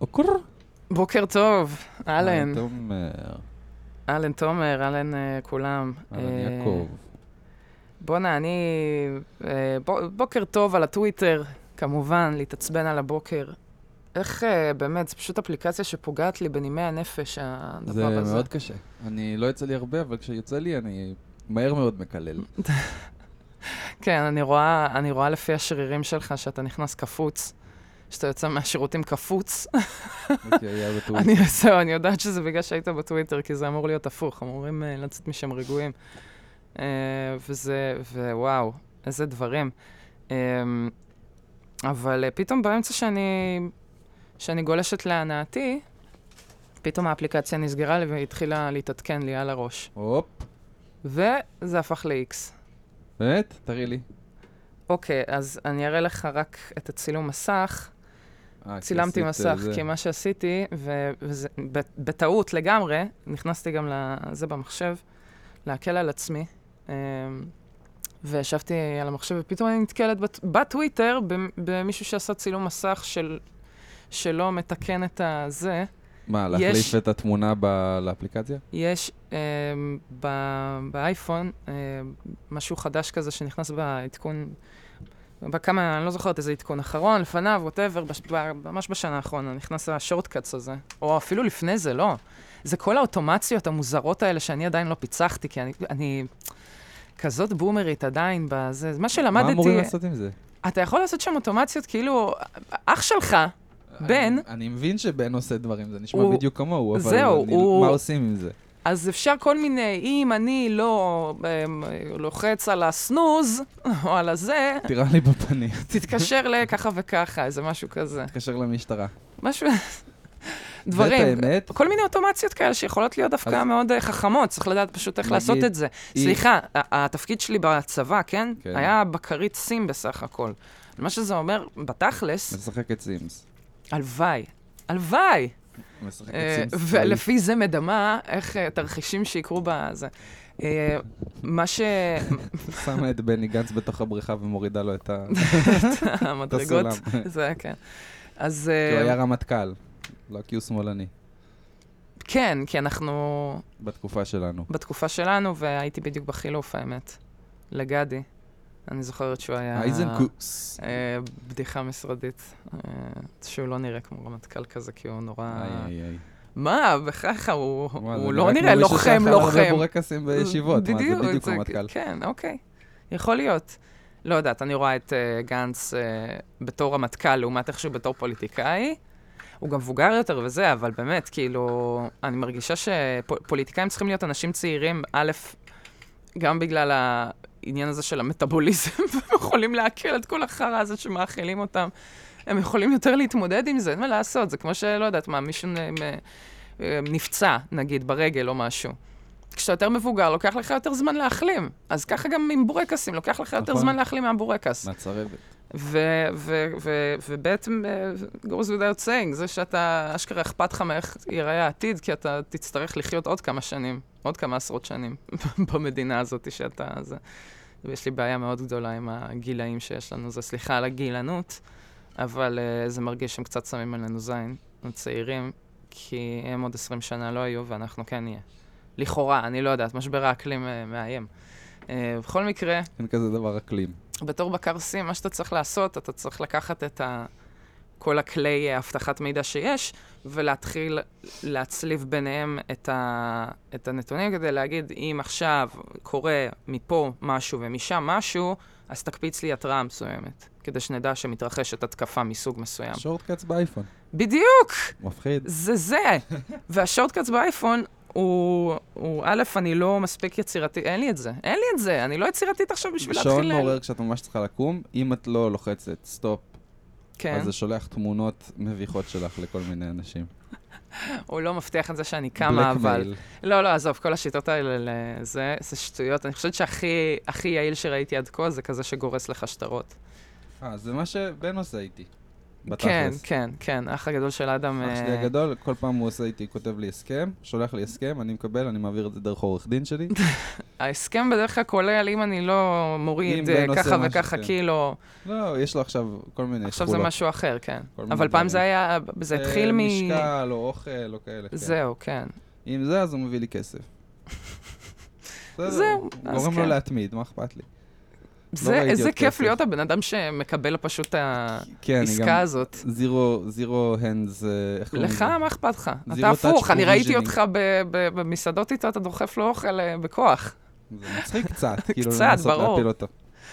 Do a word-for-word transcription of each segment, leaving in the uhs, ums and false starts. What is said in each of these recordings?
בוקר. בוקר טוב, אלן. אלן תומר. אלן תומר, אלן uh, כולם. אלן יעקב. בונה, אני... Uh, ב- בוקר טוב על הטוויטר, כמובן, להתעצבן על הבוקר. איך uh, באמת, זו פשוט אפליקציה שפוגעת לי בנימי הנפש, הדבר הזה. זה מאוד קשה. אני לא יוצא לי הרבה, אבל כשיוצא לי אני מהר מאוד מקלל. כן, אני רואה, אני רואה לפי השרירים שלך שאתה נכנס קפוץ, שאתה יוצא מהשירותים קפוץ. אני זהו, אני יודעת שזה בגלל שהיית בטוויטר, כי זה אמור להיות הפוך, אמורים uh, לצאת משם רגועים. Uh, וזה, ווואו, איזה דברים. Uh, אבל uh, פתאום באמצע שאני, שאני גולשת להנאתי, פתאום האפליקציה נסגרה לי והתחילה להתעדכן לי על הראש. הופ. וזה הפך ל-X. באמת? תראי לי. אוקיי, אז אני אראה לך רק את הצילום מסך. צילמתי מסך, כי מה שעשיתי, וזה בטעות לגמרי, נכנסתי גם לזה במחשב, להקל על עצמי, וישבתי על המחשב, ופתאום אני נתקלת בטוויטר, במישהו שעשה צילום מסך שלא מתקן את הזה. מה, להחליף את התמונה לאפליקציה? יש באייפון משהו חדש כזה שנכנס בעדכון, בכמה, אני לא זוכרת איזה עדכון אחרון, לפניו, whatever, ממש בשנה האחרונה, נכנס השורטקאטס הזה. או אפילו לפני זה, לא. זה כל האוטומציות המוזרות האלה שאני עדיין לא פיצחתי, כי אני, אני כזאת בומרית עדיין בזה. מה שלמדתי... מה אמורים לעשות עם זה? אתה יכול לעשות שם אוטומציות, כאילו, אח שלך, בן... אני מבין שבן עושה דברים, זה נשמע בדיוק כמוהו, אבל מה עושים עם זה? אז אפשר כל מיני, אם אני לא לוחץ על הסנוז, או על הזה... תראה לי בפנים. תתקשר לככה וככה, איזה משהו כזה. תתקשר למשטרה. משהו... דברים. כל מיני אוטומציות כאלה שיכולות להיות דווקא מאוד חכמות, צריך לדעת פשוט איך לעשות את זה. סליחה, התפקיד שלי בצבא, כן? היה בקרית סים בסך הכל. מה שזה אומר, בתכלס... משחק את סימס. הלוואי. הלוואי. ולפי זה מדמה, איך תרחישים שיקרו בזה. מה ש... שמה את בני גנץ בתוך הבריכה ומורידה לו את המדרגות. זה, כן. אז... כי הוא היה רמטכ"ל, לא כי הוא שמאלני. כן, כי אנחנו... בתקופה שלנו. בתקופה שלנו, והייתי בדיוק בחילוף, האמת. לגדי. אני זוכרת שהוא היה... אייזנקוס. בדיחה משרדית. שהוא לא נראה כמו רמטכ"ל כזה, כי הוא נורא... איי, איי. מה? בכך, הוא לא נראה לוחם, לוחם. הרבה בורקסים בישיבות, מה זה בדיוק רמטכ"ל. כן, אוקיי. יכול להיות. לא יודעת, אני רואה את גנץ בתור רמטכ"ל, לעומת איכשהו בתור פוליטיקאי. הוא גם מבוגר יותר וזה, אבל באמת, כאילו, אני מרגישה שפוליטיקאים צריכים להיות אנשים צעירים, א', גם בגלל העניין הזה של המטאבוליזם, והם יכולים להקל את כל החרא הזה שמאכילים אותם. הם יכולים יותר להתמודד עם זה, אין מה לעשות, זה כמו שלא יודעת מה, מישהו נפצע, נגיד, ברגל או משהו. כשאתה יותר מבוגר, לוקח לך יותר זמן להחלים. אז ככה גם עם בורקסים, לוקח לך יותר זמן להחלים מהבורקס. מהצרבת. ובעצם, goes without saying, זה שאתה אשכרה אכפת לך מאיך ייראה העתיד, כי אתה תצטרך לחיות עוד כמה שנים, עוד כמה עשרות שנים במדינה הזאת שאתה... ויש לי בעיה מאוד גדולה עם הגילאים שיש לנו, זה סליחה על הגילנות, אבל זה מרגיש שהם קצת שמים עלינו זין, הצעירים, כי הם עוד עשרים שנה לא היו, ואנחנו כן נהיה. לכאורה, אני לא יודעת, משבר האקלים מאיים. בכל מקרה... אין כזה דבר אקלים. בתור בקר סים, מה שאתה צריך לעשות, אתה צריך לקחת את ה... כל הכלי הבטחת מידע שיש, ולהתחיל להצליב ביניהם את, ה... את הנתונים, כדי להגיד, אם עכשיו קורה מפה משהו ומשם משהו, אז תקפיץ לי התראה מסוימת, כדי שנדע שמתרחשת התקפה מסוג מסוים. שורטקאטס באייפון. בדיוק! מפחיד. זה זה! והשורטקאטס באייפון, הוא, הוא, א', אני לא מספיק יצירתי, אין לי את זה, אין לי את זה, אני לא יצירתית עכשיו בשביל להתחיל... שעון מעורר כשאת ממש צריכה לקום, אם את לא לוחצת סטופ, כן. אז זה שולח תמונות מביכות שלך לכל מיני אנשים. הוא לא מבטיח את זה שאני קמה, אבל... לא, לא, עזוב, כל השיטות האלה, זה, זה שטויות. אני חושבת שהכי, הכי יעיל שראיתי עד כה, זה כזה שגורס לך שטרות. אה, זה מה שבן עושה איתי. בתכלס. כן, כן, כן, האח הגדול של אדם. אח שלי הגדול, כל פעם הוא עושה איתי, כותב לי הסכם, שולח לי הסכם, אני מקבל, אני מעביר את זה דרך עורך דין שלי. ההסכם בדרך כלל כולל, אם אני לא מוריד ככה וככה, כאילו... לא, יש לו עכשיו כל מיני עכשיו זה משהו אחר, כן. אבל פעם זה היה, זה התחיל מ... משקל או אוכל או כאלה. זהו, כן. אם זה, אז הוא מביא לי כסף. זהו. גורם לו להתמיד, מה אכפת לי? זה כיף להיות הבן אדם שמקבל פשוט את העסקה הזאת. זירו, זירו הנדס, איך קוראים לזה? לך, מה אכפת לך? אתה הפוך, אני ראיתי אותך במסעדות איתו, אתה דוחף לו אוכל בכוח. זה מצחיק קצת, כאילו קצת, ברור. להפיל אותו.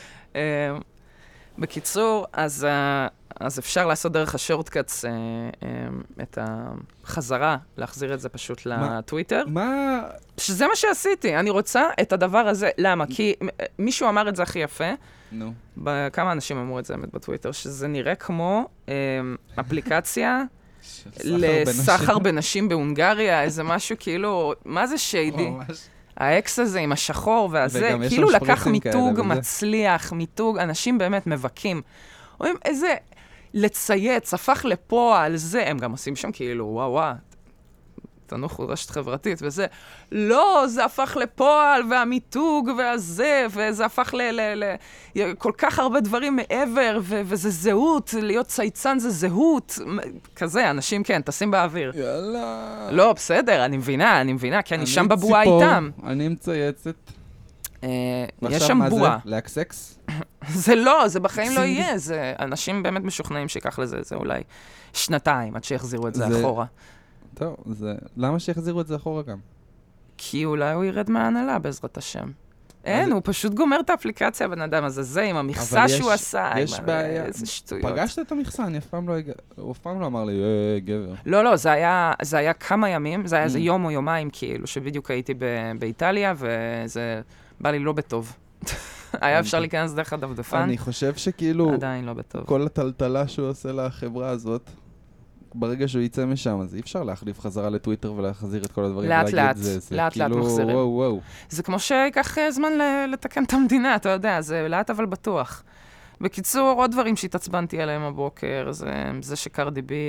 בקיצור, אז... אז אפשר לעשות דרך השורטקאטס את החזרה, להחזיר את זה פשוט לטוויטר. מה? שזה מה שעשיתי, אני רוצה את הדבר הזה. למה? כי מישהו אמר את זה הכי יפה. נו. כמה אנשים אמרו את זה באמת בטוויטר, שזה נראה כמו אפליקציה לסחר בנשים בהונגריה, איזה משהו כאילו, מה זה שיידי? האקס הזה עם השחור והזה, כאילו לקח מיתוג מצליח, מיתוג, אנשים באמת מבקים. רואים איזה... לצייץ, הפך לפועל, זה, הם גם עושים שם כאילו, וואו, וואו, תנוחו רשת חברתית וזה, לא, זה הפך לפועל, והמיתוג והזה, וזה הפך ל... ל, ל כל כך הרבה דברים מעבר, ו, וזה זהות, להיות צייצן זה זהות, כזה, אנשים כן, טסים באוויר. יאללה. לא, בסדר, אני מבינה, אני מבינה, כי אני שם בבועה איתם. אני מצייצת. יש שם בועה. לאקסקס? זה לא, זה בחיים לא יהיה, זה אנשים באמת משוכנעים שיקח לזה, זה אולי שנתיים עד שיחזירו את זה אחורה. טוב, למה שיחזירו את זה אחורה גם? כי אולי הוא ירד מההנהלה בעזרת השם. אין, הוא פשוט גומר את האפליקציה, הבן אדם הזה, זה עם המכסה שהוא עשה, יש בעיה. איזה שטויות. פגשת את המכסה, אני אף פעם לא, הוא אף פעם לא אמר לי, אה, גבר. לא, לא, זה היה כמה ימים, זה היה איזה יום או יומיים כאילו, שבדיוק הייתי באיטליה, וזה בא לי לא בטוב. היה אפשר להיכנס דרך הדפדפן. אני חושב שכאילו, עדיין לא בטוב. כל הטלטלה שהוא עושה לחברה הזאת, ברגע שהוא יצא משם, אז אי אפשר להחליף חזרה לטוויטר ולהחזיר את כל הדברים. לאט לאט, לאט לאט מחזירים. וואו וואו. זה כמו שיקח זמן לתקן את המדינה, אתה יודע, זה לאט אבל בטוח. בקיצור, עוד דברים שהתעצבנתי עליהם הבוקר, זה שקרדי בי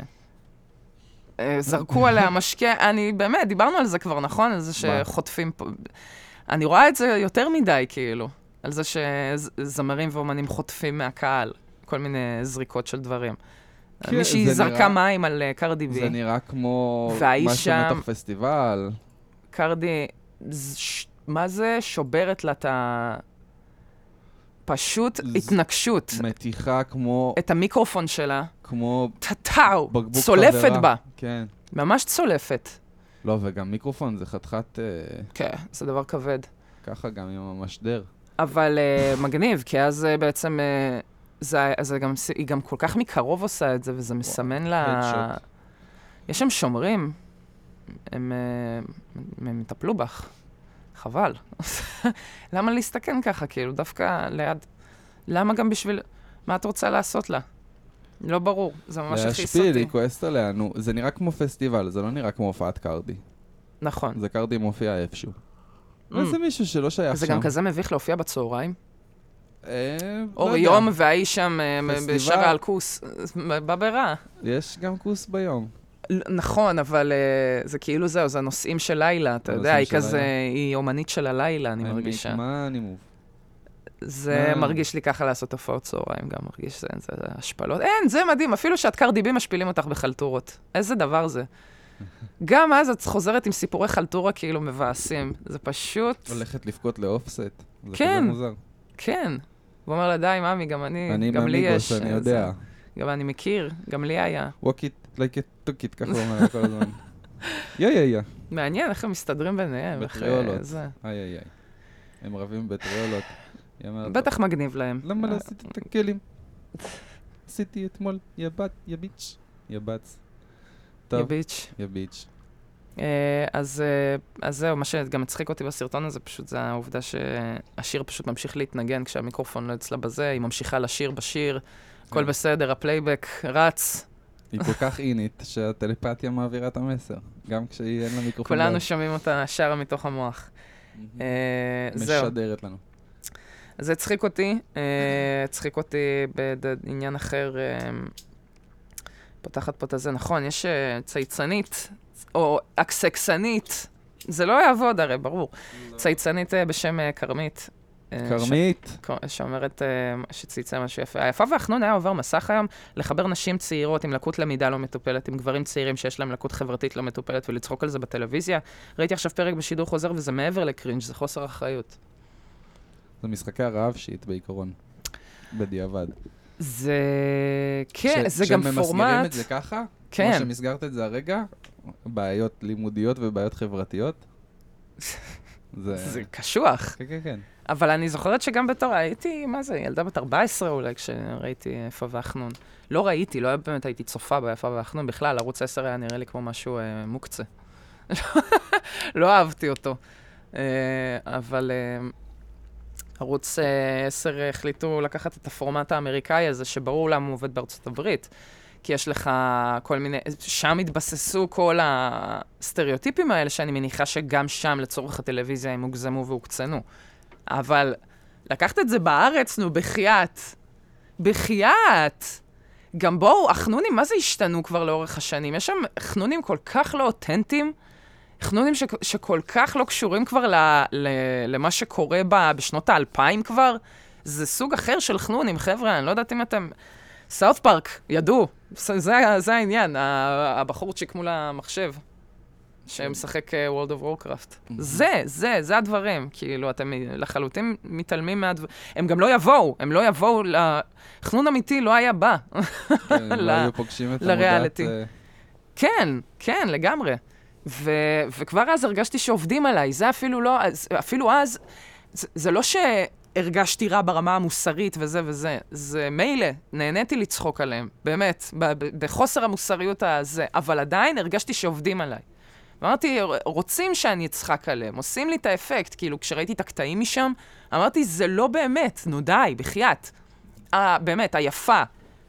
זרקו עליה משקע, אני באמת, דיברנו על זה כבר, נכון? על זה שחוטפים פה. אני רואה את זה יותר מדי, כאילו. על זה שזמרים ואומנים חוטפים מהקהל, כל מיני זריקות של דברים. מישהי זרקה מים על קרדי בי. זה נראה כמו משהו מתוך פסטיבל. קרדי, מה זה? שוברת לה את ה... פשוט התנגשות. מתיחה כמו... את המיקרופון שלה. כמו... טאו, צולפת בה. כן. ממש צולפת. לא, וגם מיקרופון זה חתיכת... כן, זה דבר כבד. ככה גם עם המשדר. אבל מגניב, כי אז בעצם... זה, זה גם, היא גם כל כך מקרוב עושה את זה, וזה מסמן לה... יש שם שומרים, הם, הם יטפלו בך. חבל. למה להסתכן ככה, כאילו, דווקא ליד... למה גם בשביל... מה את רוצה לעשות לה? לא ברור, זה ממש הכיס אותי. להשפיל, היא כועסת עליה, נו, זה נראה כמו פסטיבל, זה לא נראה כמו הופעת קרדי. נכון. זה קרדי מופיע איפשהו. וזה מישהו שלא שייך שם. זה גם כזה מביך להופיע בצהריים. אור יום והאיש שם בשרה על כוס, בא ברע. יש גם כוס ביום. נכון, אבל זה כאילו זהו, זה הנושאים של לילה, אתה יודע, היא כזה, היא אומנית של הלילה, אני מרגישה. מה אני מוב? זה מרגיש לי ככה לעשות הופעות צהריים, גם מרגיש זה, זה השפלות. אין, זה מדהים, אפילו שאת קרדי בי משפילים אותך בחלטורות. איזה דבר זה. גם אז את חוזרת עם סיפורי חלטורה כאילו מבאסים. זה פשוט... הולכת לפקות לאופסט. זה כן, כזה מוזר. כן. הוא אומר לה, די, מאמי, גם אני, אני גם לי יש. אני יודע. גם אני מכיר, גם לי היה. walk it like it took it, ככה הוא אומר כל הזמן. יא יא יא. מעניין איך הם מסתדרים ביניהם. בטריולות. איי איי איי. הם רבים בטריולות. בטח מגניב להם. למה לא עשיתי את הכלים? עשיתי אתמול, יא בת, יא ביץ'. יא בץ. יא ביץ'. יא ביץ'. אז זהו, מה שגם מצחיק אותי בסרטון הזה, פשוט זה העובדה שהשיר פשוט ממשיך להתנגן כשהמיקרופון לא אצלה בזה, היא ממשיכה לשיר בשיר, הכל בסדר, הפלייבק רץ. היא כל כך אינית שהטלפתיה מעבירה את המסר, גם כשהיא אין לה מיקרופון. כולנו שומעים אותה שרה מתוך המוח. משדרת לנו. אז זה הצחיק אותי, הצחיק אותי בעניין אחר, פותחת פה את הזה, נכון, יש uh, צייצנית, או אקסקסנית, זה לא יעבוד הרי, ברור. לא. צייצנית uh, בשם uh, קרמית. קרמית? ש... שאומרת uh, שצייצה משהו יפה. היפה והחנון היה עובר מסך היום לחבר נשים צעירות עם לקות למידה לא מטופלת, עם גברים צעירים שיש להם לקות חברתית לא מטופלת, ולצחוק על זה בטלוויזיה. ראיתי עכשיו פרק בשידור חוזר, וזה מעבר לקרינג', זה חוסר אחריות. זה משחקי הרעב שיט בעיקרון, בדיעבד. זה... כן, ש... זה גם פורמט... כשמסגירים את זה ככה, כן. כמו שמסגרת את זה הרגע, בעיות לימודיות ובעיות חברתיות, זה... זה קשוח. כן, כן, כן. אבל אני זוכרת שגם בתור, הייתי, מה זה, ילדה בת ארבע עשרה אולי, כשראיתי יפה והחנון. לא ראיתי, לא באמת הייתי צופה ביפה והחנון, בכלל, ערוץ עשר היה נראה לי כמו משהו אה, מוקצה. לא אהבתי אותו. אה, אבל אה, ערוץ אה, עשר החליטו לקחת את הפורמט האמריקאי הזה, שברור למה הוא עובד בארצות הברית. כי יש לך כל מיני, שם התבססו כל הסטריאוטיפים האלה, שאני מניחה שגם שם לצורך הטלוויזיה הם הוגזמו והוקצנו. אבל לקחת את זה בארץ, נו, בחייאת. בחייאת. גם בואו, החנונים, מה זה השתנו כבר לאורך השנים? יש שם חנונים כל כך לא אותנטיים, חנונים ש- שכל כך לא קשורים כבר ל- ל- למה שקורה ב- בשנות האלפיים כבר. זה סוג אחר של חנונים, חבר'ה, אני לא יודעת אם אתם... סאות' פארק, ידעו. זה, זה העניין, הבחורצ'יק מול המחשב. שמשחק World of Warcraft. זה, זה, זה הדברים. כאילו, אתם לחלוטין מתעלמים מהדברים. הם גם לא יבואו, הם לא יבואו ל... חנון אמיתי לא היה בא. כן, לא היו פוגשים את המודעת. כן, כן, לגמרי. וכבר אז הרגשתי שעובדים עליי. זה אפילו לא... אפילו אז, זה לא שהרגשתי רע ברמה המוסרית וזה וזה. זה מילא, נהניתי לצחוק עליהם. באמת, בחוסר המוסריות הזה. אבל עדיין הרגשתי שעובדים עליי. אמרתי, רוצים שאני אצחק עליהם, עושים לי את האפקט, כאילו כשראיתי את הקטעים משם, אמרתי, זה לא באמת, נו די, בחייאת. אה, באמת, היפה,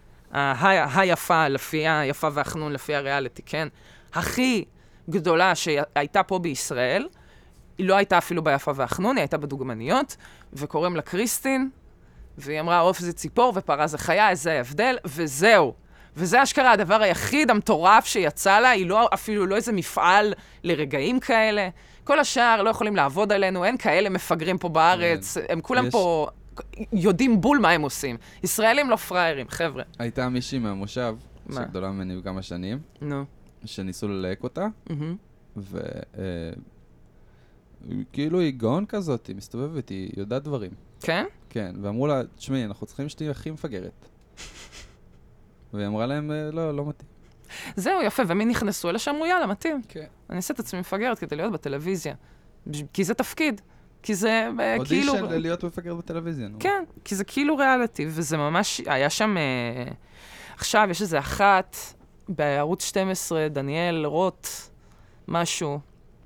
ה- היפה, לפי היפה והחנון, לפי הריאליטי, כן? הכי גדולה שהייתה פה בישראל, היא לא הייתה אפילו ביפה והחנון, היא הייתה בדוגמניות, וקוראים לה קריסטין, והיא אמרה, עוף זה ציפור ופרה זה חיה, איזה ההבדל, וזהו. וזה אשכרה הדבר היחיד המטורף שיצא לה, היא לא, אפילו לא איזה מפעל לרגעים כאלה. כל השאר לא יכולים לעבוד עלינו, אין כאלה מפגרים פה בארץ, הם כולם פה יודעים בול מה הם עושים. ישראלים לא פריירים, חבר'ה. הייתה מישהי מהמושב, שגדולה ממני בכמה שנים, שניסו ללהק אותה, וכאילו היא גאון כזאת, היא מסתובבת, היא יודעת דברים. כן? כן, ואמרו לה, תשמעי, אנחנו צריכים שתהיי הכי מפגרת. והיא אמרה להם, לא, לא מתאים. זהו, יפה, ומי נכנסו אלה שאמרו, יאללה, מתאים. כן. אני אעשה את עצמי מפגרת כדי להיות בטלוויזיה. כי זה תפקיד. כי זה כאילו... אודישן להיות מפגרת בטלוויזיה. כן, כי זה כאילו ריאליטי, וזה ממש... היה שם... עכשיו, יש איזה אחת בערוץ שתים עשרה, דניאל רוט, משהו.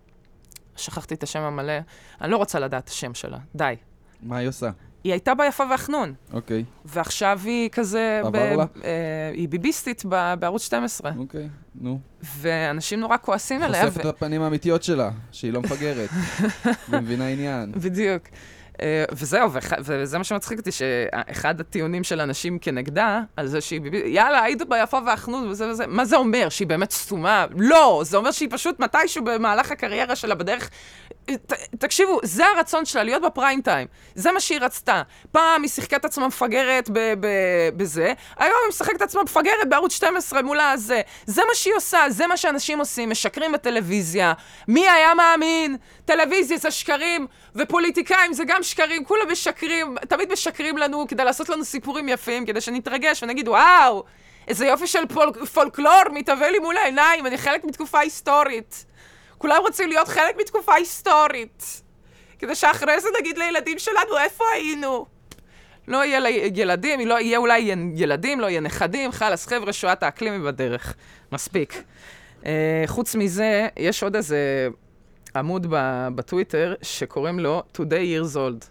שכחתי את השם המלא. אני לא רוצה לדעת את השם שלה. די. מה היא עושה? היא הייתה ביפה והחנון. אוקיי. ועכשיו היא כזה... עבר לה? היא ביביסטית בערוץ שתים עשרה. אוקיי, נו. ואנשים נורא כועסים עליה. חושפת את הפנים האמיתיות שלה, שהיא לא מפגרת. ומבינה עניין. בדיוק. וזהו, וזה מה שמצחיק אותי, שאחד הטיעונים של אנשים כנגדה, על זה שהיא ביביסטית, יאללה, היית ביפה והחנון וזה וזה. מה זה אומר? שהיא באמת סתומה? לא! זה אומר שהיא פשוט מתישהו במהלך הקריירה שלה בדרך... ת, תקשיבו, זה הרצון שלה, להיות בפריים טיים. זה מה שהיא רצתה. פעם היא שיחקה את עצמה מפגרת ב- ב- בזה, היום היא משחקת את עצמה מפגרת בערוץ שתים עשרה מולה הזה. זה מה שהיא עושה, זה מה שאנשים עושים, משקרים בטלוויזיה. מי היה מאמין? טלוויזיה זה שקרים, ופוליטיקאים זה גם שקרים, כולם משקרים, תמיד משקרים לנו כדי לעשות לנו סיפורים יפים, כדי שנתרגש ונגיד, וואו, איזה יופי של פול- פולקלור מתהווה לי מול העיניים, אני חלק מתקופה היסטורית. כולם רוצים להיות חלק מתקופה היסטורית. כדי שאחרי זה נגיד לילדים שלנו, איפה היינו? לא יהיה ילדים, לא יהיה אולי ילדים, לא יהיה נכדים, חלס חבר'ה, שואת האקלים היא בדרך. מספיק. Uh, חוץ מזה, יש עוד איזה עמוד בטוויטר שקוראים לו Today Years Old.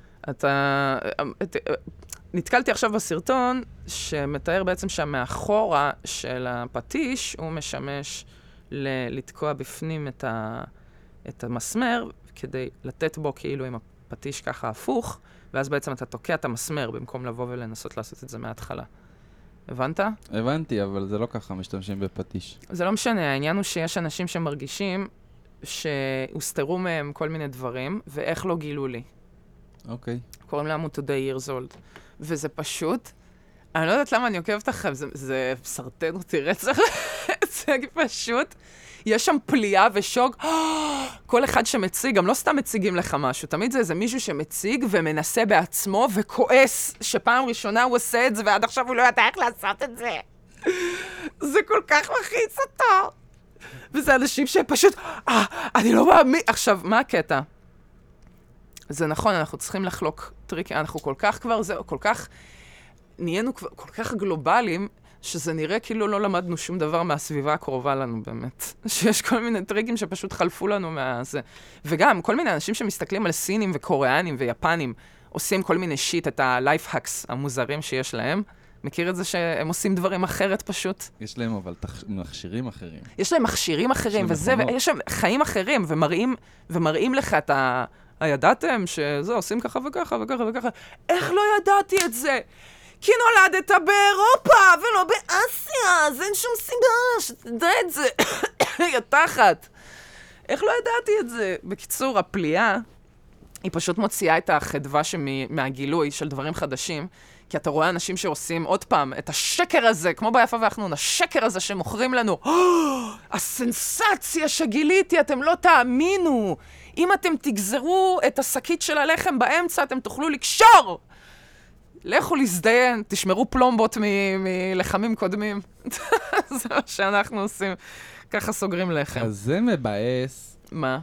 אתה... נתקלתי עכשיו בסרטון שמתאר בעצם שהמאחורה של הפטיש הוא משמש ל- לתקוע בפנים את, ה- את המסמר כדי לתת בו כאילו עם הפטיש ככה הפוך, ואז בעצם אתה תוקע את המסמר במקום לבוא ולנסות לעשות את זה מההתחלה. הבנת? הבנתי, אבל זה לא ככה משתמשים בפטיש. זה לא משנה, העניין הוא שיש אנשים שמרגישים שהוסתרו מהם כל מיני דברים, ואיך לא גילו לי. אוקיי. קוראים להם today years old. וזה פשוט, אני לא יודעת למה אני עוקבת אחריו, זה, זה סרטן אותי רצח, זה פשוט, יש שם פליאה ושוק, כל אחד שמציג, גם לא סתם מציגים לך משהו, תמיד זה איזה מישהו שמציג ומנסה בעצמו וכועס שפעם ראשונה הוא עושה את זה, ועד עכשיו הוא לא ידע איך לעשות את זה. זה כל כך מחיץ אותו. וזה אנשים שפשוט, אה, אני לא מאמין. עכשיו, מה הקטע? זה נכון, אנחנו צריכים לחלוק טריקים, אנחנו כל כך כבר, זה כל כך, נהיינו כבר כל כך גלובליים, שזה נראה כאילו לא למדנו שום דבר מהסביבה הקרובה לנו באמת. שיש כל מיני טריקים שפשוט חלפו לנו מהזה. וגם, כל מיני אנשים שמסתכלים על סינים וקוריאנים ויפנים, עושים כל מיני שיט, את ה-life hacks המוזרים שיש להם. מכיר את זה שהם עושים דברים אחרת פשוט? יש להם אבל תח... מכשירים אחרים. יש להם מכשירים אחרים, וזה, ויש להם חיים אחרים, ומראים, ומראים לך את ה... הידעתם שזה, עושים ככה וככה וככה וככה. איך לא ידעתי את זה? כי נולדת באירופה ולא באסיה, אז אין שום סיבה שתדע את זה. יא תחת. איך לא ידעתי את זה? בקיצור, הפליאה, היא פשוט מוציאה את החדווה מהגילוי של דברים חדשים, כי אתה רואה אנשים שעושים עוד פעם את השקר הזה, כמו ביפה והחנון, השקר הזה שמוכרים לנו, הסנסציה שגיליתי, אתם לא תאמינו. אם אתם תגזרו את השקית של הלחם באמצע, אתם תוכלו לקשור. לכו להזדיין, תשמרו פלומבות מלחמים קודמים. זה מה שאנחנו עושים. ככה סוגרים לחם. אז זה מבאס. מה?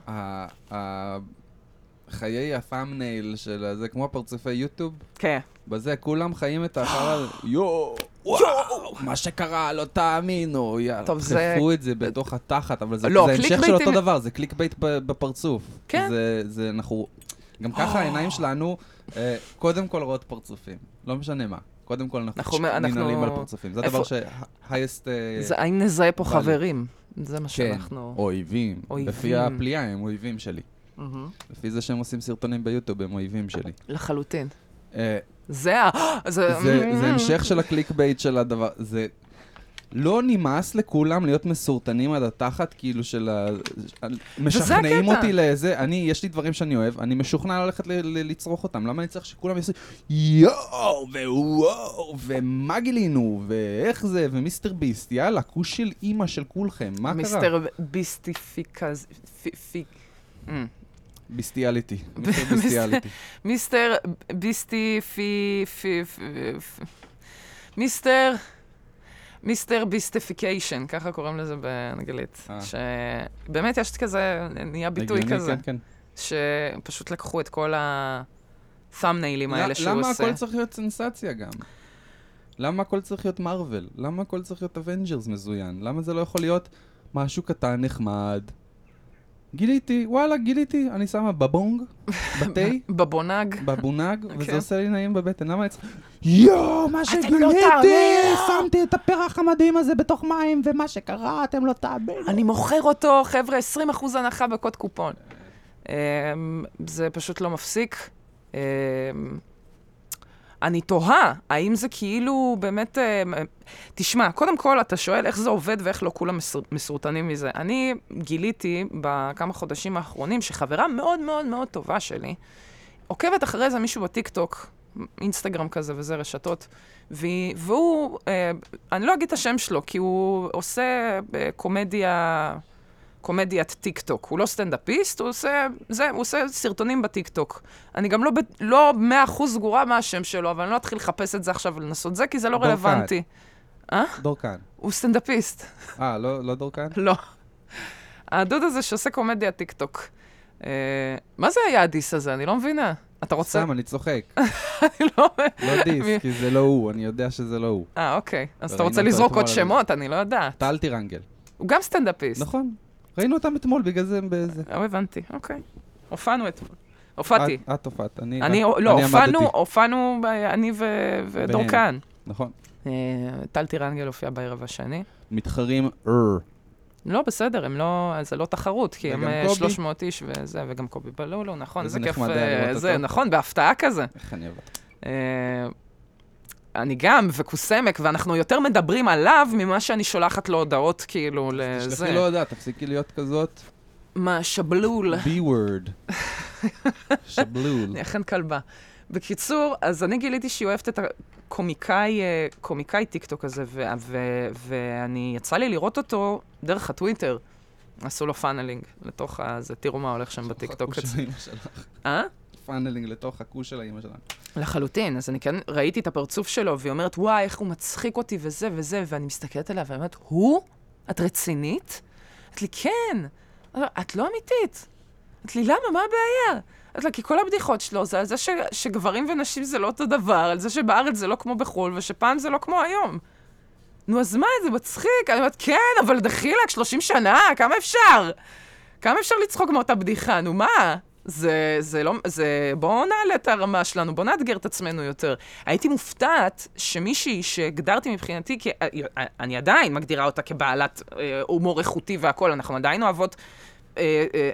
חיי הפאמנייל של זה, כמו פרצופי יוטיוב. כן. בזה כולם חיים את האחר, יואו, וואו, מה שקרה, לא תאמינו, יאללה. דחפו את זה בתוך התחת, אבל זה המשך של אותו דבר, זה קליק בייט בפרצוף. כן. זה, אנחנו, גם ככה העיניים שלנו, קודם כל רואות פרצופים, לא משנה מה. קודם כל אנחנו ננעלים על פרצופים. זה הדבר שהייסט... האם נזהה פה חברים? זה מה שאנחנו... כן, אויבים. לפי הפליאה הם אויבים שלי. לפי זה שהם עושים סרטונים ביוטיוב, הם אויבים שלי. לחלוטין. זה ה... זה המשך של הקליק בייט של הדבר. זה לא נמאס לכולם להיות מסורטנים עד התחת, כאילו של ה... משכנעים אותי לאיזה... אני, יש לי דברים שאני אוהב, אני משוכנע ללכת לצרוך אותם. למה אני צריך שכולם יעשו יואו, ווואו, ומה גילינו, ואיך זה, ומיסטר ביסט, יאללה, כוש של אימא של כולכם, מה קרה? מיסטר ביסטיפיקז... ביסטיאליטי. מיסטר ביסטיאליטי. מיסטר ביסטי פי... מיסטר... מיסטר ביסטיפיקיישן, ככה קוראים לזה באנגלית. שבאמת יש כזה, נהיה ביטוי כזה. שפשוט לקחו את כל ה-thumbnaiלים האלה שהוא עושה. למה הכל צריך להיות סנסציה גם? למה הכל צריך להיות מרוול? למה הכל צריך להיות אבנג'רס מזוין? למה זה לא יכול להיות משהו קטן נחמד? גיליתי, וואלה, גיליתי, אני שמה בבונג, בתי. בבונג. בבונג, וזה עושה לי נעים בבטן. למה אני צריך... יואו, מה שגיליתי! שמתי את הפרח המדהים הזה בתוך מים, ומה שקרה, אתם לא תאבנו. אני מוכר אותו, חבר'ה, עשרים אחוז הנחה בקוד קופון. זה פשוט לא מפסיק. אני תוהה, האם זה כאילו באמת... תשמע, קודם כל אתה שואל איך זה עובד ואיך לא כולם מסורטנים מזה. אני גיליתי בכמה חודשים האחרונים שחברה מאוד מאוד מאוד טובה שלי, עוקבת אחרי זה מישהו בטיקטוק, אינסטגרם כזה וזה רשתות, והוא, אני לא אגיד את השם שלו, כי הוא עושה קומדיה... קומדיית טיקטוק. הוא לא סטנדאפיסט, הוא עושה, זה, הוא עושה סרטונים בטיקטוק. אני גם לא, לא מאה אחוז סגורה מה השם שלו, אבל אני לא אתחיל לחפש את זה עכשיו ולנסות זה, כי זה לא דורקן. רלוונטי. אה? דורקן. הוא סטנדאפיסט. אה, לא, לא דורקן? לא. הדוד הזה שעושה קומדיית טיקטוק. אה, מה זה היה הדיס הזה? אני לא מבינה. אתה רוצה... סתם, אני צוחק. אני לא... לא דיס, כי זה לא הוא, אני יודע שזה לא הוא. אה, אוקיי. אז אתה רוצה לזרוק עוד שמות? אני לא יודעת. טל טירנגל. הוא גם סטנדאפיסט. נכון. ראינו אותם אתמול, בגלל זה הם באיזה... לא הבנתי, אוקיי. הופענו אתמול. הופעתי. את הופעת, אני עמדתי. לא, הופענו, הופענו, אני ודורקן. נכון. טל טירנגל הופיע בערב השני. מתחרים אר. לא, בסדר, הם לא, זה לא תחרות, כי הם שלוש מאות איש וזה, וגם קובי בלולו, נכון, זה כיף, זה נכון, בהפתעה כזה. איך אני אוהבת. אני גם, וקוסמק, ואנחנו יותר מדברים עליו ממה שאני שולחת לו הודעות, כאילו, לזה. תשלחי לו הודעה, תפסיקי להיות כזאת. מה, שבלול. B-word. שבלול. אני אכן כלבה. בקיצור, אז אני גיליתי שהיא אוהבת את הקומיקאי, קומיקאי טיקטוק הזה, ו- ו- ואני, יצא לי לראות אותו דרך הטוויטר. עשו לו פאנלינג לתוך הזה, תראו מה הולך שם בטיקטוק. הכוש של האמא שלך. אה? פאנלינג לתוך הכוש של האמא שלך. לחלוטין, אז אני כן ראיתי את הפרצוף שלו, והיא אומרת, וואי, איך הוא מצחיק אותי וזה וזה, ואני מסתכלת עליה ואומרת, הוא? את רצינית? את לי, כן. את לא אמיתית. את לי, למה? מה הבעיה? את לה, כי כל הבדיחות שלו זה על זה ש, שגברים ונשים זה לא אותו דבר, על זה שבארץ זה לא כמו בחול, ושפעם זה לא כמו היום. נו, אז מה, זה מצחיק? אני אומרת, כן, אבל דחילק, שלושים שנה, כמה אפשר? כמה אפשר לצחוק מאותה בדיחה? נו, מה? זה, זה לא, זה, בואו נעלה את הרמה שלנו, בואו נאתגר את עצמנו יותר. הייתי מופתעת שמישהי שהגדרתי מבחינתי, כי אני עדיין מגדירה אותה כבעלת אה, הומור איכותי והכל, אנחנו עדיין אוהבות, אה, אה,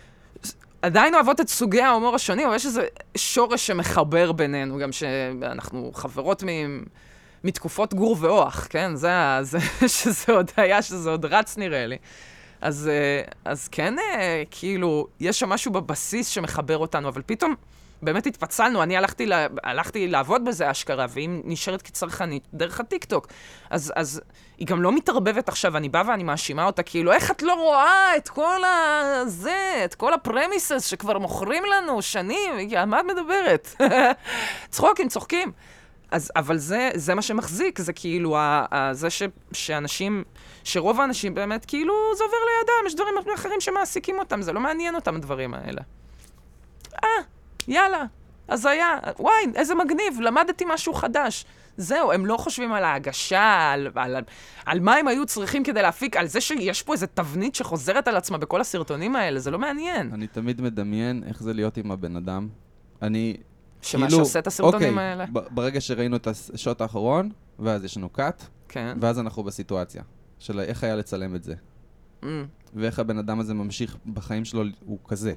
עדיין אוהבות את סוגי ההומור השונים, אבל יש איזה שורש שמחבר בינינו, גם שאנחנו חברות מ... מתקופות גור ואוח, כן? זה, זה, שזה עוד היה, שזה עוד רץ נראה לי. אז, אז כן, כאילו, יש שם משהו בבסיס שמחבר אותנו, אבל פתאום באמת התפצלנו, אני הלכתי, לה, הלכתי לעבוד בזה אשכרה, והיא נשארת כצרכנית דרך הטיקטוק. אז, אז היא גם לא מתערבבת עכשיו, אני באה ואני מאשימה אותה, כאילו, איך את לא רואה את כל הזה, את כל הפרמיסס שכבר מוכרים לנו שנים, על מה את מדברת? צחוקים, צוחקים. אז, אבל זה, זה מה שמחזיק, זה כאילו, ה, ה, זה ש, שאנשים, שרוב האנשים באמת, כאילו, זה עובר לידם, יש דברים אחרים שמעסיקים אותם, זה לא מעניין אותם, הדברים האלה. אה, יאללה, אז היה, וואי, איזה מגניב, למדתי משהו חדש. זהו, הם לא חושבים על ההגשה, על, על, על, על מה הם היו צריכים כדי להפיק, על זה שיש פה איזו תבנית שחוזרת על עצמה בכל הסרטונים האלה, זה לא מעניין. אני תמיד מדמיין איך זה להיות עם הבן אדם. אני... שמה כאילו, שעושה את הסרטונים אוקיי, האלה. ב- ברגע שראינו את השוט האחרון, ואז יש לנו קאט, כן. ואז אנחנו בסיטואציה של איך היה לצלם את זה. Mm. ואיך הבן אדם הזה ממשיך בחיים שלו, הוא כזה.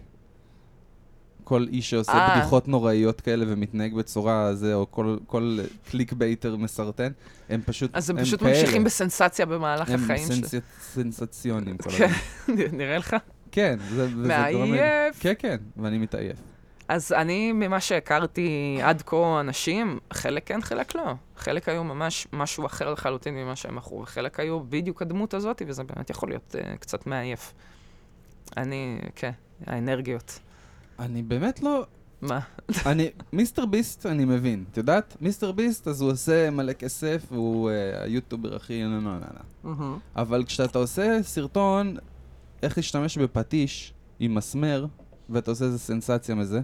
כל איש שעושה אה. בדיחות נוראיות כאלה ומתנהג בצורה הזה, או כל, כל קליק בייטר מסרטן, הם פשוט, אז הם הם פשוט כאלה. ממשיכים בסנסציה במהלך הם החיים שלהם. סנסי... סנסציונים. כל כן, הזמן. נראה לך? כן. זה, וזה גורם לי- מעייף. כן, כן, ואני מתעייף. אז אני, ממה שהכרתי עד כה אנשים, חלק כן, חלק לא. חלק היו ממש משהו אחר לחלוטין ממה שהם מכרו, וחלק היו בדיוק הדמות הזאת, וזה באמת יכול להיות uh, קצת מעייף. אני, כן, האנרגיות. אני באמת לא... מה? אני, מיסטר ביסט אני מבין, את יודעת? מיסטר ביסט אז הוא עושה מלא כסף, והוא uh, היוטובר הכי... לא, לא, לא. אבל כשאתה עושה סרטון, איך להשתמש בפטיש עם מסמר, ואתה עושה איזה סנסציה מזה,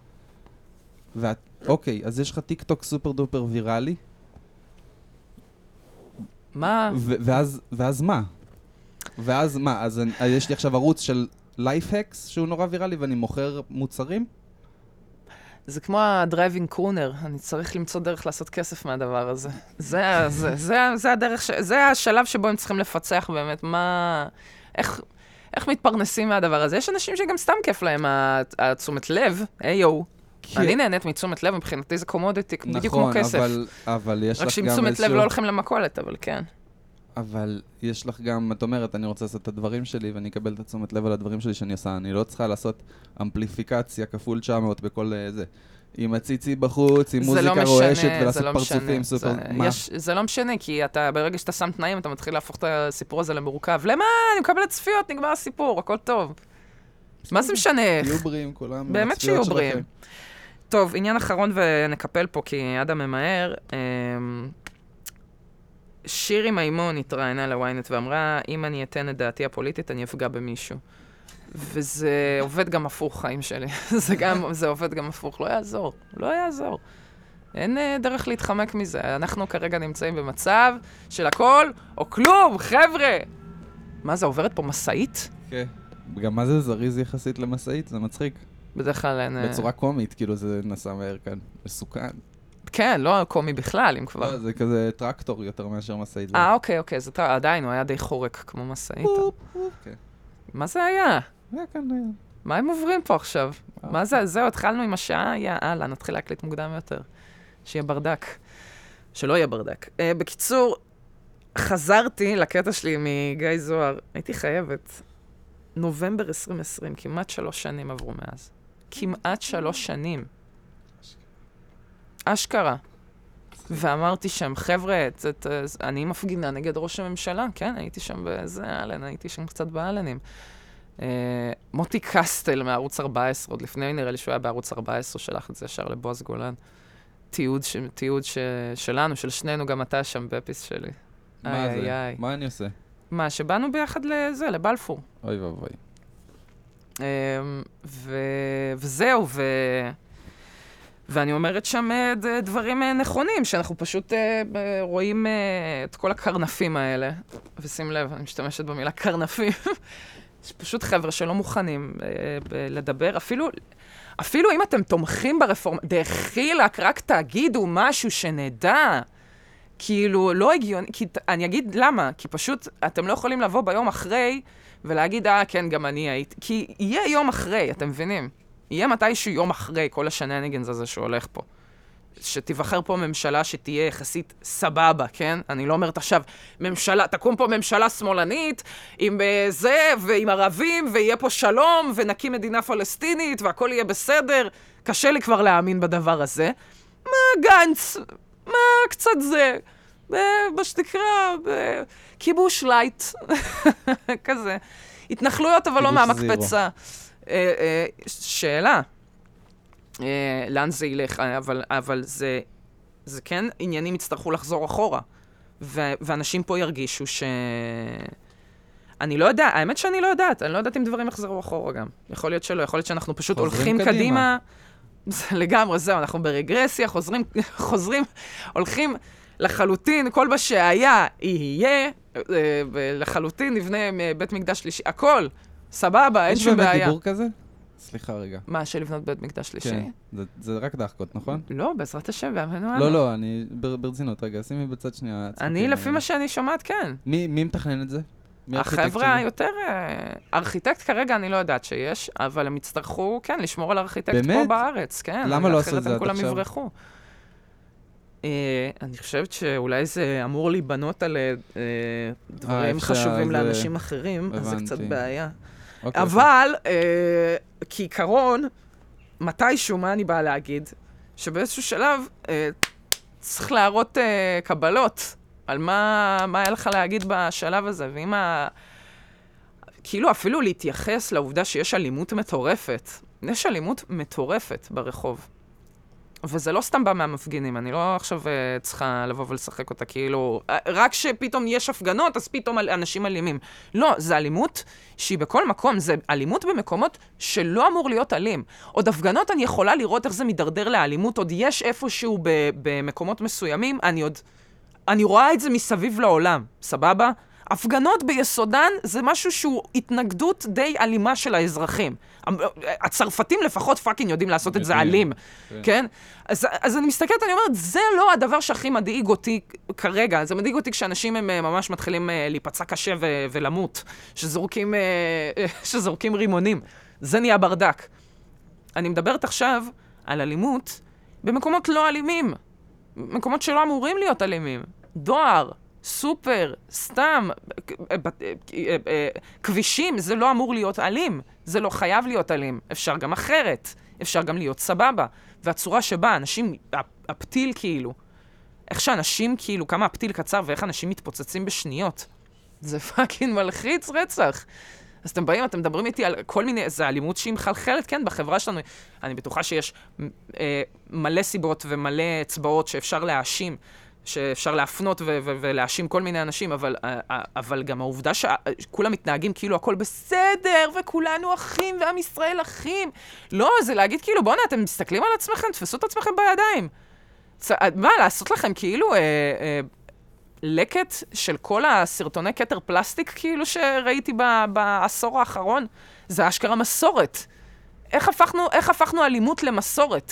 ואת, אוקיי, אז יש לך טיק טוק סופר דופר ויראלי, מה? ו- ואז, ואז מה? ואז מה? אז אני, אז יש לי עכשיו ערוץ של לייפהקס שהוא נורא ויראלי ואני מוכר מוצרים? זה כמו הדרייבינג קרונר, אני צריך למצוא דרך לעשות כסף מהדבר הזה. זה, זה, זה, זה הדרך, ש... זה השלב שבו הם צריכים לפצח באמת מה... איך, איך מתפרנסים מהדבר הזה. יש אנשים שגם סתם כיף להם התשומת לב, איי-או. אני נהנית מתשומת לב, מבחינתי זה קומודיטי, בדיוק כמו כסף. נכון, אבל, אבל יש לך רק גם שעם תשומת לב לא הולכים למכולת, אבל כן. אבל יש לך גם, את אומרת, אני רוצה לעשות את הדברים שלי, ואני אקבל את התשומת לב על הדברים שלי שאני עושה. אני לא צריכה לעשות אמפליפיקציה כפול תשע מאות בכל זה. עם הציצי בחוץ, עם מוזיקה רועשת, ולעשות פרצופים סופר... מה? זה לא משנה, כי אתה, ברגע שאתה שם תנאים, אתה מתחיל להפוך את הסיפור הזה למורכב. למה? אני מקבלת צפיות, נגמר הסיפור, הכל טוב. מה זה משנה? שיהיו בריאים כולם. באמת שיהיו בריאים. טוב, עניין אחרון ונקפל פה, כי אדם ממהר. שירי מימון התראיינה לוויינט ואמרה, אם אני אתן את דעתי הפוליטית, אני אפגע במישהו. וזה עובד גם הפוך, חיים שלי. זה גם, זה עובד גם הפוך. לא יעזור, לא יעזור. אין דרך להתחמק מזה. אנחנו כרגע נמצאים במצב של הכל או כלום, חבר'ה! מה זה, עוברת פה מסעית? כן. גם מה זה זריז יחסית למסעית? זה מצחיק. בדרך כלל אין... בצורה קומית, כאילו זה נסע מהר כאן. מסוכן. כן, לא קומי בכלל, אם כבר. לא, זה כזה טרקטור יותר מאשר מסעית. אה, אוקיי, אוקיי, זה עדיין, הוא היה די חורק כמו מסעית. מה זה היה? היה כאן, היה. מה הם עוברים פה עכשיו? מה זה? זהו, התחלנו עם השעה, יאללה, נתחיל להקליט מוקדם יותר. שיהיה ברדק. שלא יהיה ברדק. Uh, בקיצור, חזרתי לקטע שלי מגיא זוהר, הייתי חייבת. נובמבר עשרים עשרים, כמעט שלוש שנים עברו מאז. כמעט שלוש שנים. אשכרה. ואמרתי שם, חבר'ה, את, את, אני מפגינה נגד ראש הממשלה, כן, הייתי שם בזה, אלן, הייתי שם קצת באלנים. אה, מוטי קסטל מערוץ ארבע עשרה, עוד לפני נראה לי שהוא היה בערוץ ארבע עשרה, שלח את זה ישר לבועז גולן. תיעוד, ש, תיעוד ש, שלנו, של שנינו, גם אתה שם בפיס שלי. מה איי, זה? איי. מה אני עושה? מה, שבאנו ביחד לזה, לבלפור. אוי ואבוי. אה, ו... וזהו, ו... ואני אומרת שם דברים נכונים, שאנחנו פשוט רואים את כל הקרנפים האלה. ושים לב, אני משתמשת במילה קרנפים. יש פשוט חבר'ה שלא מוכנים לדבר. אפילו, אפילו אם אתם תומכים ברפורמה, דחילק, רק תגידו משהו שנדע. כאילו, לא הגיוני, כי אני אגיד למה, כי פשוט אתם לא יכולים לבוא ביום אחרי ולהגיד, אה, כן, גם אני הייתי. כי יהיה יום אחרי, אתם מבינים? יהיה מתישהו יום אחרי כל השנניגנס הזה שהולך פה. שתיבחר פה ממשלה שתהיה יחסית סבבה, כן? אני לא אומרת עכשיו, ממשלה, תקום פה ממשלה שמאלנית, עם זה, ועם ערבים, ויהיה פה שלום, ונקים מדינה פלסטינית, והכל יהיה בסדר. קשה לי כבר להאמין בדבר הזה. מה גנץ? מה קצת זה? מה שתקרא, כיבוש לייט. כזה. התנחלויות, אבל לא מהמקפצה. שאלה, לאן זה ילך, אבל, אבל זה, זה כן, עניינים יצטרכו לחזור אחורה, ו, ואנשים פה ירגישו ש... אני לא יודע, האמת שאני לא יודעת, אני לא יודעת אם דברים יחזרו אחורה גם. יכול להיות שלא, יכול להיות שאנחנו פשוט הולכים קדימה. קדימה. זה לגמרי, זהו, אנחנו ברגרסיה, חוזרים, חוזרים, הולכים לחלוטין, כל מה שהיה יהיה, לחלוטין נבנה בית מקדש שלישי, הכל. סבבה, אין שום בעיה. יש באמת דיבור כזה? סליחה רגע. מה, של לבנות בית מקדש שלישי? כן, זה, זה רק דחקות, נכון? לא, בעזרת השם, ואמנו אנו. לא, לא, אני ברצינות, רגע, שימי בצד שנייה. אני, לפי מה שאני שומעת, כן. מי, מי מתכנן את זה? החבר'ה היותר... ארכיטקט כרגע אני לא יודעת שיש, אבל הם יצטרכו, כן, לשמור על ארכיטקט פה בארץ, כן. למה לא עשו את זה עד עכשיו? כולם יברחו. אני חושבת שאולי זה אמור להיבנות על דברים חשובים לאנשים אחרים, אז זה קצת בעיה. אבל, כעיקרון, מתישהו, מה אני באה להגיד? שבאיזשהו שלב צריך להראות קבלות על מה היה לך להגיד בשלב הזה, ואם ה... כאילו אפילו להתייחס לעובדה שיש אלימות מטורפת. יש אלימות מטורפת ברחוב. וזה לא סתם בא מהמפגינים, אני לא עכשיו uh, צריכה לבוא ולשחק אותה, כאילו, uh, רק שפתאום יש הפגנות, אז פתאום אנשים אלימים. לא, זה אלימות שהיא בכל מקום, זה אלימות במקומות שלא אמור להיות אלים. עוד הפגנות אני יכולה לראות איך זה מדרדר לאלימות, עוד יש איפשהו ב- במקומות מסוימים, אני עוד, אני רואה את זה מסביב לעולם, סבבה? הפגנות ביסודן זה משהו שהוא התנגדות די אלימה של האזרחים. הצרפתים לפחות פאקינג יודעים לעשות את זה אלים, כן? אז, אז אני מסתכלת, אני אומרת, זה לא הדבר שהכי מדאיג אותי כרגע. זה מדאיג אותי כשאנשים הם ממש מתחילים להיפצע קשה ו- ולמות, שזורקים, שזורקים רימונים. זה נהיה ברדק. אני מדברת עכשיו על אלימות במקומות לא אלימים. מקומות שלא אמורים להיות אלימים. דואר. סופר, סתם, כבישים, זה לא אמור להיות אלים. זה לא חייב להיות אלים. אפשר גם אחרת. אפשר גם להיות סבבה. והצורה שבה אנשים, הפתיל כאילו, איך שאנשים כאילו, כמה הפתיל קצר ואיך אנשים מתפוצצים בשניות. זה פאקינג מלחיץ רצח. אז אתם באים, אתם מדברים איתי על כל מיני, זה אלימות שהיא מחלחלת, כן, בחברה שלנו. אני בטוחה שיש אה, מלא סיבות ומלא אצבעות שאפשר להאשים. שאפשר להפנות ו- ו- ולהאשים כל מיני אנשים, אבל, אבל גם העובדה שכולם מתנהגים כאילו הכל בסדר, וכולנו אחים, ועם ישראל אחים. לא, זה להגיד כאילו, בוא'נה, אתם מסתכלים על עצמכם, תפסו את עצמכם בידיים. מה, לעשות לכם כאילו אה, אה, לקט של כל הסרטוני קטר פלסטיק כאילו שראיתי ב- בעשור האחרון? זה אשכרה מסורת. איך הפכנו, איך הפכנו אלימות למסורת?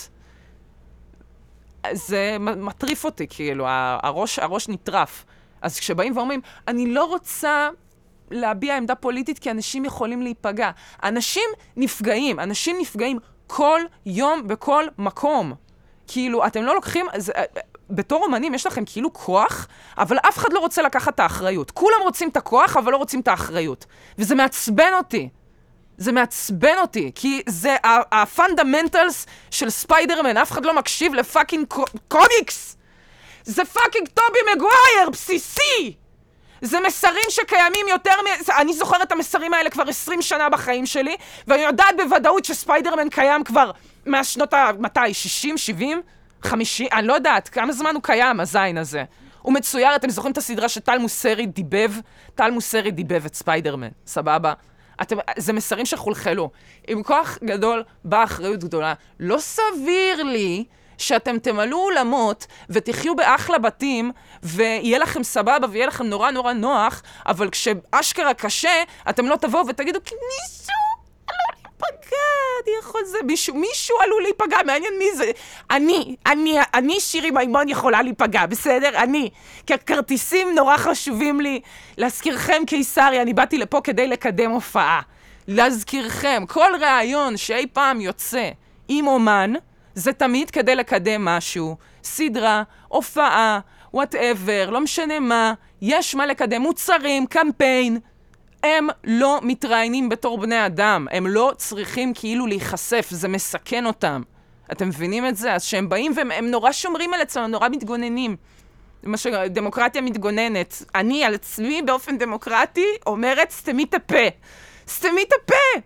זה מטריף אותי, כאילו, הראש, הראש נטרף. אז כשבאים ואומרים, אני לא רוצה להביע עמדה פוליטית כי אנשים יכולים להיפגע. אנשים נפגעים, אנשים נפגעים כל יום בכל מקום. כאילו, אתם לא לוקחים, זה, בתור אומנים יש לכם כאילו כוח, אבל אף אחד לא רוצה לקחת את האחריות. כולם רוצים את הכוח, אבל לא רוצים את האחריות. וזה מעצבן אותי. זה מעצבן אותי, כי זה הפונדמנטלס של ספיידרמן, אף אחד לא מקשיב לפאקינג קומיקס. זה פאקינג טובי מגווייר, בסיסי. זה מסרים שקיימים יותר מ... אני זוכרת את המסרים האלה כבר עשרים שנה בחיים שלי, ואני יודעת בוודאות שספיידרמן קיים כבר מהשנות ה... מתי? שישים, שבעים, חמישים? אני לא יודעת, כמה זמן הוא קיים, הזין הזה. הוא מצויר, אתם זוכרים את הסדרה שטל מוסרי דיבב? טל מוסרי דיבב את ספיידרמן, סבבה? אתם, זה מסרים שחולחלו. עם כוח גדול באה אחריות גדולה. לא סביר לי שאתם תמלאו עולמות ותחיו באחלה בתים ויהיה לכם סבבה ויהיה לכם נורא נורא נוח, אבל כשאשכרה קשה, אתם לא תבואו ותגידו, כי מישהו עלול להיפגע, אני יכול זה, מישהו, מישהו עלול להיפגע, מעניין מי זה. אני, אני, אני שירי מימון יכולה להיפגע, בסדר? אני. כי הכרטיסים נורא חשובים לי. להזכירכם קיסרי, אני באתי לפה כדי לקדם הופעה. להזכירכם, כל רעיון שאי פעם יוצא עם אומן, זה תמיד כדי לקדם משהו. סדרה, הופעה, whatever, לא משנה מה, יש מה לקדם, מוצרים, קמפיין. הם לא מתראיינים בתור בני אדם, הם לא צריכים כאילו להיחשף, זה מסכן אותם. אתם מבינים את זה? אז שהם באים והם נורא שומרים על עצמם, נורא מתגוננים. מה שדמוקרטיה מתגוננת. אני על עצמי באופן דמוקרטי אומרת, סתמי את הפה. סתמי את הפה!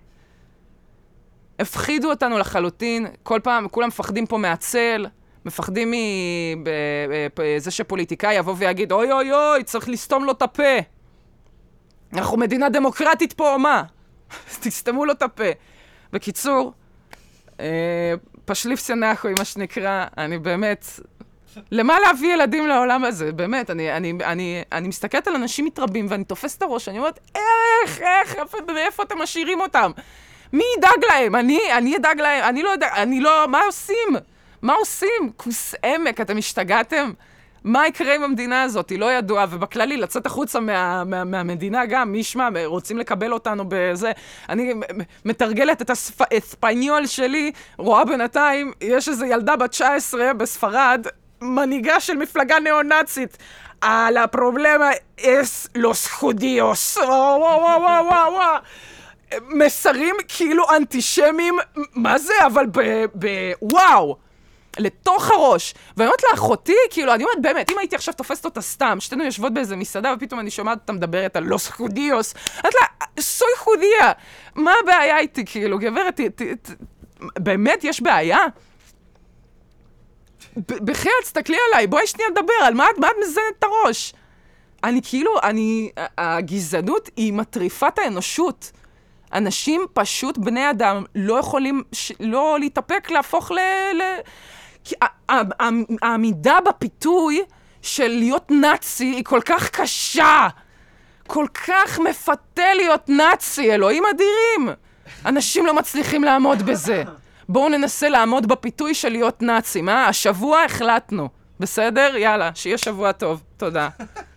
הפחידו אותנו לחלוטין, כל פעם, כולם מפחדים פה מהצל, מפחדים מזה שפוליטיקאי יבוא ויגיד, אוי אוי אוי, צריך לסתום לו את הפה. אנחנו מדינה דמוקרטית פה או מה? תסתמו לו את הפה. בקיצור, אה, פשליף סנחוי, מה שנקרא, אני באמת... למה להביא ילדים לעולם הזה? באמת, אני, אני, אני, אני מסתכלת על אנשים מתרבים ואני תופס את הראש, אני אומרת, איך, איך, מאיפה אתם משאירים אותם? מי ידאג להם? אני, אני ידאג להם, אני לא יודע, אני לא, מה עושים? מה עושים? כוס עמק, אתם השתגעתם? מה יקרה עם המדינה הזאת? היא לא ידועה, ובכללי לצאת החוצה מה, מה, מהמדינה גם, מי ישמע, רוצים לקבל אותנו בזה. אני מתרגלת את הספניול שלי, רואה בינתיים, יש איזו ילדה בת תשע עשרה בספרד, מנהיגה של מפלגה נאו-נאצית. על הפרובלמה es los judíos. וואו, וואו, וואו, וואו, וואו. מסרים כאילו אנטישמיים, מה זה? אבל ב... ב... וואו. לתוך הראש. ואני אומרת לאחותי, כאילו, אני אומרת באמת, אם הייתי עכשיו תופסת אותה סתם, שתינו יושבות באיזה מסעדה, ופתאום אני שומעת אותה מדברת על לוס חודיוס, אני אומרת לה, סוי חודיה, מה הבעיה איתי, כאילו, גברת, ת, ת, ת, באמת יש בעיה? בחייאת, תסתכלי עליי, בואי שנייה לדבר, על מה, מה את מזנת את הראש? אני כאילו, אני, הגזענות היא מטריפת האנושות. אנשים פשוט, בני אדם, לא יכולים, ש, לא להתאפק, להפוך ל... ל... כי העמידה בפיתוי של להיות נאצי היא כל כך קשה. כל כך מפתה להיות נאצי, אלוהים אדירים. אנשים לא מצליחים לעמוד בזה. בואו ננסה לעמוד בפיתוי של להיות נאצי. מה? השבוע החלטנו. בסדר? יאללה, שיהיה שבוע טוב. תודה.